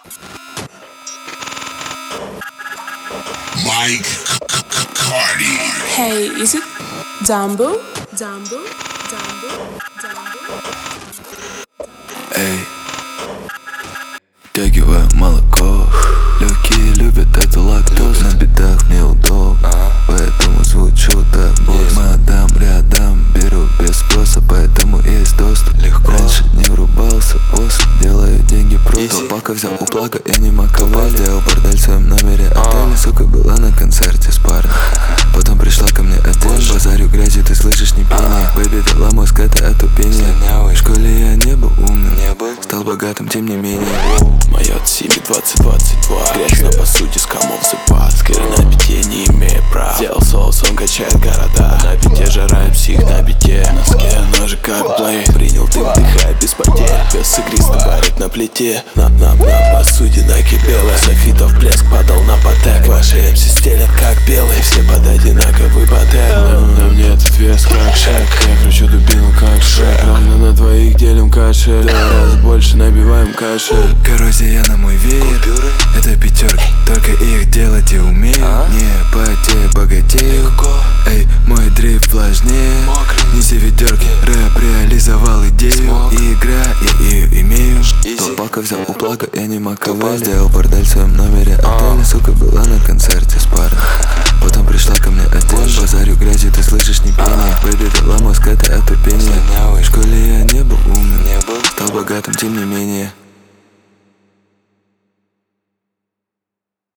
Mike Cardi. Hey, is it Dumbo? Эй, втягиваю молоко. Легкие любят это лактоз. На бедах мне удобно, поэтому звучу так. Мадам рядом, беру без спроса, поэтому есть доступ. Легко. Раньше не врубался, после делаю деньги просто. Толпака взял у плага, я не маковал. Сделал бордель в своем номере отеля. Сука была на концерте с парнем, потом пришла ко мне отдельно. Базарю грязи, ты слышишь не пение. Бэби дала мозг, это отупение. В школе я не был умным, стал богатым, тем не менее. Майот Сиби 2022. Грязно по сути, с комом сыпать. Скорее на бите, не имея прав. Сделал соус, он качает города. На бите жираем псих, на бите. Носки, ножи как блейд. Принял дым, дыхая без потерь. Пес игристо барит на плите. На посудина кипелая. Софитов блеск падал на потек. Ваши МС стелят как белые. Все под одинаковый потек. На мне этот вес как шек. Я кручу дубину как шрек. Равно на двоих делим кашель. 2 раза больше набиваем кашель. Коррозия на мой веер. Это пятерки, только их делать и умею. Не потею, богатею. Эй, мой дрифт влажнее. Неси ведерки, рэп реализовал идею. И игра, я ее имею. Толпака взял у плага, я не маковал. Сделал бордель в своем номере отеля. Сука была на концерте с парнем, потом пришла